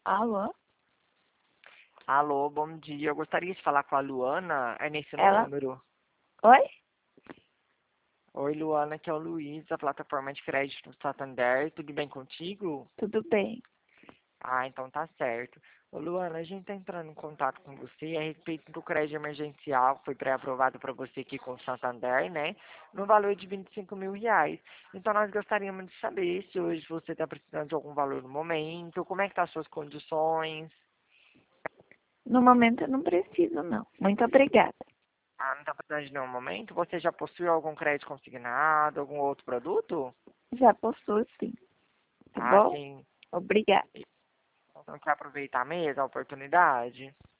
Alô? Alô, bom dia. Eu gostaria de falar com a Luana. É nesse Ela? número? Oi? Oi, Luana, que é o Luiz, da plataforma de crédito do Santander. Tudo bem contigo? Tudo bem? Ah, então tá certo. Ô, Luana, a gente tá entrando em contato com você a respeito do crédito emergencial que foi pré-aprovado para você aqui com o Santander, né? No valor de R$ 25.000. Então nós gostaríamos de saber se hoje você está precisando de algum valor no momento, como é que tá as suas condições. No momento eu não preciso, não. Muito obrigada. Ah, não está precisando de nenhum momento? Você já possui algum crédito consignado, algum outro produto? Já possuo sim, tá Ah, bom? sim. Obrigada. Então quer aproveitar mesmo a oportunidade?